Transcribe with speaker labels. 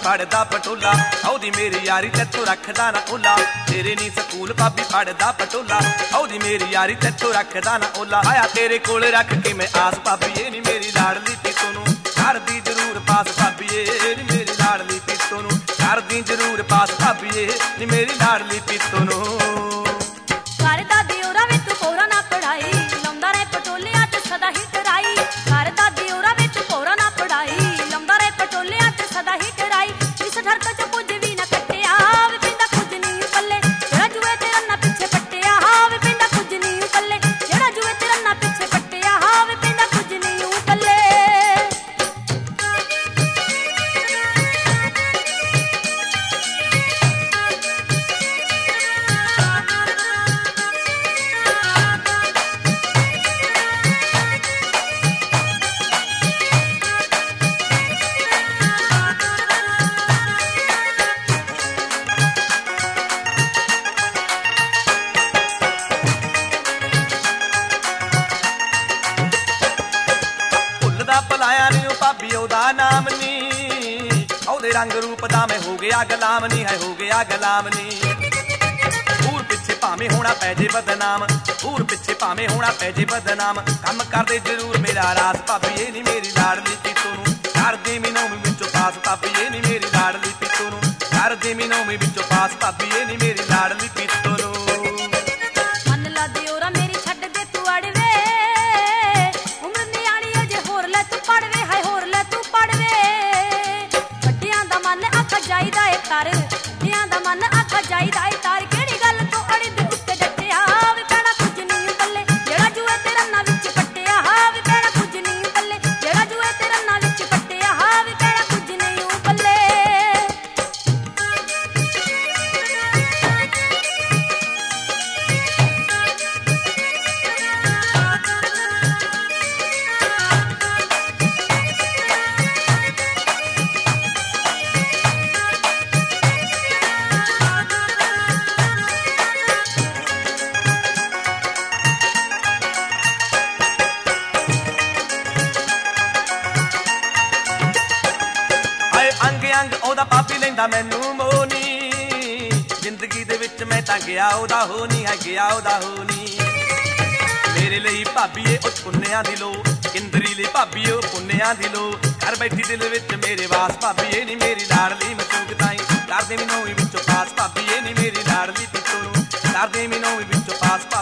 Speaker 1: फड़दा पटोला, औदी मेरी यारी तैथों रखदा ना ओला। तेरे नी सकूल भाभी फड़दा पटोला, औदी मेरी यारी तैथों रखदा ना ओला। आया तेरे कोल रख के मैं आस भाभीए नी मेरी लाडली पीतो नू कर दी जरूर पास भाभीए नी मेरी लाडली पीतो नू कर दी जरूर पास भाभीए नी मेरी लाडली पीतो नू।
Speaker 2: करदा दियोरा वे तू कोरा ना पढ़ाई, लौंदा रहे पटोलियां च सदा ही टराई। करदा दियोरा वे तू कोरा ना पढ़ाई, लौंदा रहे पटोलियां च सदा ही टराई। इस ठरक च कुछ भी ना कट्टिया वे पिंदा कुछ नहीं पल्ले, जेड़ा जुए ते रन्ना पिछे पट्टिया वे पिंदा कुछ नहीं पल्ले, जेड़ा जुए ते रन्ना पिछे पट्टिया वे पिंदा कुछ नहीं पल्ले।
Speaker 1: भुलाया नी भाभी ओदा नाम नी, ओदे रंग रूप दा मैं हो गया गुलाम नी है हो गया गुलाम नी। दूर पिछे भावें होना पै जे बदनाम, दूर पिछे भावें होना पै जे बदनाम। कम कर दे जरूर मेरा रास भाभीए नी मेरी लाडली पीतो नू कर दे मैनू विचों पास भाभीए नी मेरी लाडली पीतो नू कर दे मैनू विचों पास भाभीए नी मेरी लाडली पीतो नू।
Speaker 2: मन ला दियोरा मेरी छड्ड दे तू अड़वे, उम्र नियाणी अजे होर ले तू पड़वे, हाय होर ले तू पड़वे। वड्डियां दा मन आखा जाईदा ए तार, वड्डियां दा मन आखा जाईदा ए तार। केड़ी गल तो अड़ी दे उत्ते डटिया वे पैणा कुछ नहीं पल्ले, जेड़ा जुए ते रन्ना विच पट्टिया वे पैणा कुछ नहीं पल्ले, जेड़ा जुए ते रन्ना विच पट्टिया वे पैणा कुछ नहीं पल्ले।
Speaker 1: अंग अंग ओदा भाभी लैंदा मैनू मोनी, जिंदगी दे विच मैं तां गया ओदा हो नी है गया ओदा हो नी। मेरे लिए भाभीए ओ पुन्नियां दी लो, इंदरी ली भाभीए ओ पुन्नियां दी लो। घर बैठी दिल विच मेरे वास भाभीए नी मेरी लाडली मचूक ताई कर दे मैनू विचों पास भाभीए नी मेरी लाडली पीतो नू कर दे मैनू विचों पास।